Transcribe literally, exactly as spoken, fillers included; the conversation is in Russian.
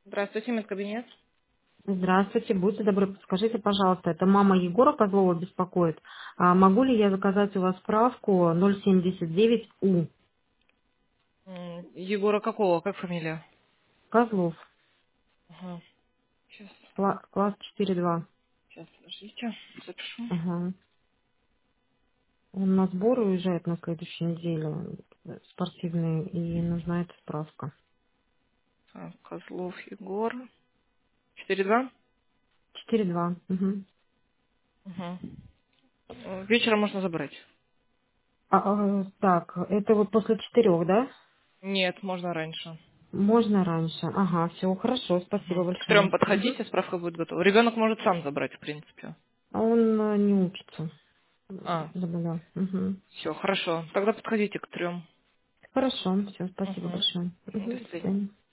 Здравствуйте, медкабинет. Здравствуйте, будьте добры, подскажите, пожалуйста, это мама Егора Козлова беспокоит. А могу ли я заказать у вас справку ноль семьдесят девять У? М, Егора какого? Как фамилия? Козлов, Ага. Сейчас, кла- класс четыре два. сейчас, подождите, запишу. Ага. Он на сбор уезжает на следующей неделе, э, спортивный, и нужна эта справка. Так, Козлов Егор. Четыре два. Четыре два. Угу. Угу. Э, Вечером можно забрать. А, а, так, это вот после четырех, да? Нет, можно раньше. Можно раньше. Ага, все, хорошо, спасибо Мгм. К трем большое. Угу. подходите, справка будет готова. Ребенок может сам забрать, в принципе. А он э, не учится, А, заболел. Угу. все, хорошо. Тогда подходите к трем. Хорошо, все, спасибо Угу. большое. До Мгм, до свидания. свидания.